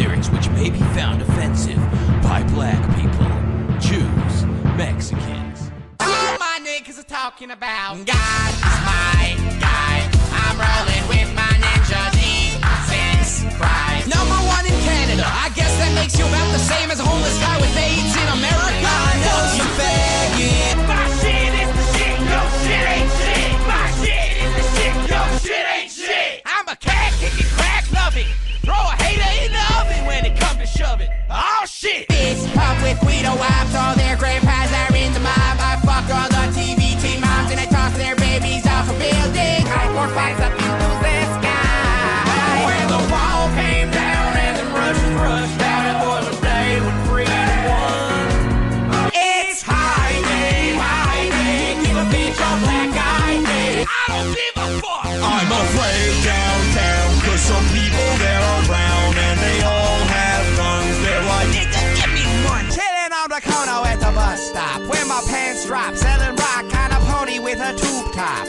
lyrics which may be found offensive by black people, Jews, Mexicans. All my niggas are talking about God is my guy. I'm rolling with my ninja Jesus Christ. #1 in Canada. I guess that makes you about the same as a homeless guy with AIDS in America. I know you faggot. My shit is the shit. Your shit ain't shit. My shit is the shit. Your shit ain't shit. I'm a cat kicking crack loving. Throw a hater in the oven when it comes to shove it. Oh shit. Bitch, pop with Guido wives. All their grandpas are in the mob. I fuck all the TV teen moms and I toss their babies off a building. I pour fights up into the sky. When the wall came down and the Russians rushed out, it was a day when freedom won. It's high day, give a bitch a black eye day. I don't give a fuck. I'm afraid downtown, cause some people there are brown and they all have guns. They're like, nigga, give me one. Chilling on the corner at the bus stop, where my pants drop, selling rock on a pony with a tube top.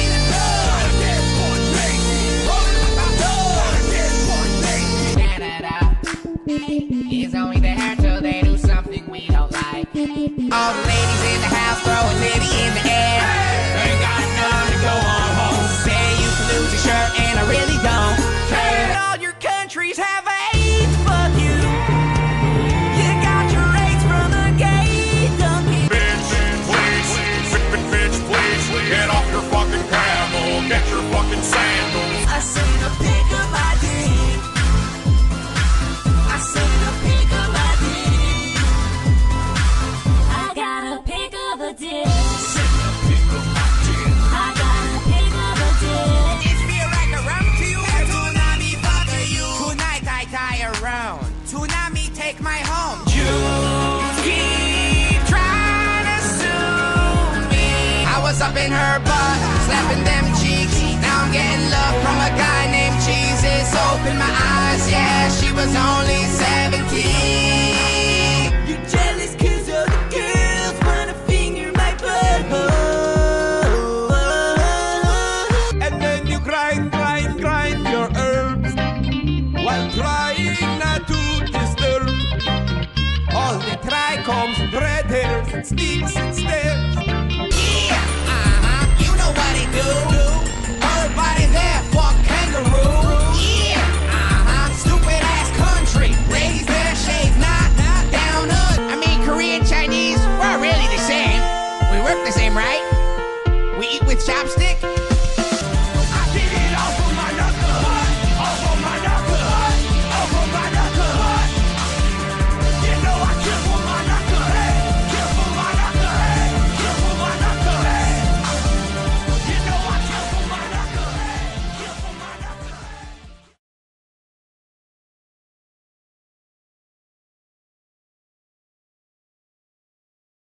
Is only there till they do something we don't like. All the ladies in the house throw a titty in the air. Ain't got none to go on home. Say you can lose your shirt and I really don't care. All your countries have AIDS, fuck you. You got your AIDS from the gay donkey. bitch, please, get off your fucking camel, get your fucking sandals. I seen a pic of my dick. I seen a pic of my dick. I got a pic of a dick. Send a pic of my dick. I got a pic of a dick. It feel like a rum to you. Tonight me fuck you. Tonight I die around. Tonight me take my home. Jews keep trying to sue me. I was up in her butt, slapping them cheeks. Now I'm getting love from a guy named Jesus. Open my eyes, yeah, she was only 17. You jealous cause other girls wanna finger my butthole. And then you grind your herbs while trying not to disturb All the trichomes, red hairs and sticks and steps. yeah, you know what it do. Everybody there, fuck kangaroo. Yeah, stupid ass country. Ladies there shave, not down under. I mean, Korean, Chinese, we're really the same. We work the same, right? We eat with chopstick.